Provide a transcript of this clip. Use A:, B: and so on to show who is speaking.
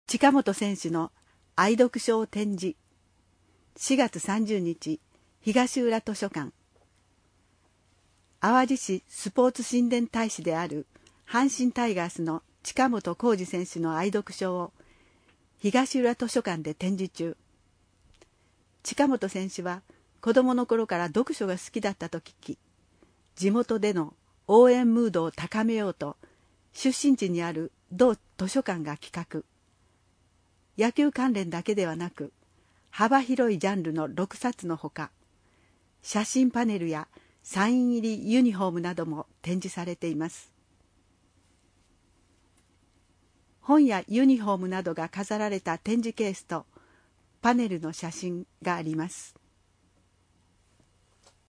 A: 近本選手の愛読書を展示。4月30日、東浦図書館。淡路市スポーツ親善大使である阪神タイガースの近本光司選手の愛読書を東浦図書館で展示中。近本選手は子供の頃から読書が好きだったと聞き、地元での応援ムードを高めようと出身地にある同図書館が企画。野球関連だけではなく幅広いジャンルの6冊のほか、写真パネルやサイン入りユニフォームなども展示されています。本やユニフォームなどが飾られた展示ケースとパネルの写真があります。